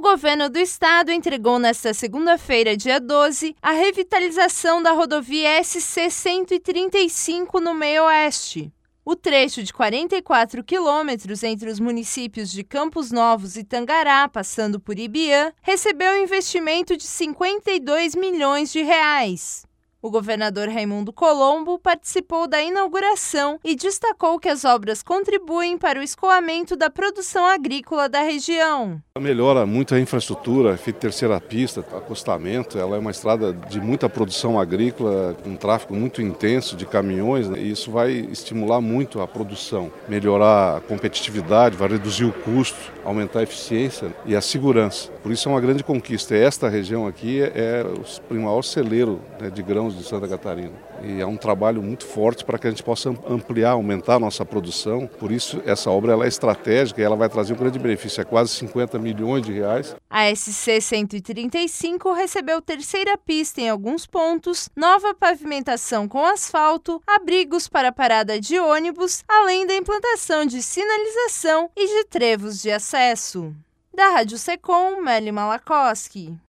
governo do estado entregou nesta segunda-feira, dia 12, a revitalização da rodovia SC-135 no Meio-Oeste. O trecho de 44 quilômetros entre os municípios de Campos Novos e Tangará, passando por Ibiã, recebeu um investimento de 52 milhões de reais. O governador Raimundo Colombo participou da inauguração e destacou que as obras contribuem para o escoamento da produção agrícola da região. Melhora muito a infraestrutura, feita terceira pista, acostamento. Ela é uma estrada de muita produção agrícola, com tráfego muito intenso de caminhões, né? E isso vai estimular muito a produção, melhorar a competitividade, vai reduzir o custo, aumentar a eficiência e a segurança. Por isso é uma grande conquista. Esta região aqui é o maior celeiro, né, de grãos de Santa Catarina. E é um trabalho muito forte para que a gente possa ampliar, aumentar a nossa produção. Por isso, essa obra ela é estratégica e ela vai trazer um grande benefício, é quase 50 milhões de reais. A SC-135 recebeu terceira pista em alguns pontos, nova pavimentação com asfalto, abrigos para parada de ônibus, além da implantação de sinalização e de trevos de acesso. Da Rádio Secom, Meli Malakoski.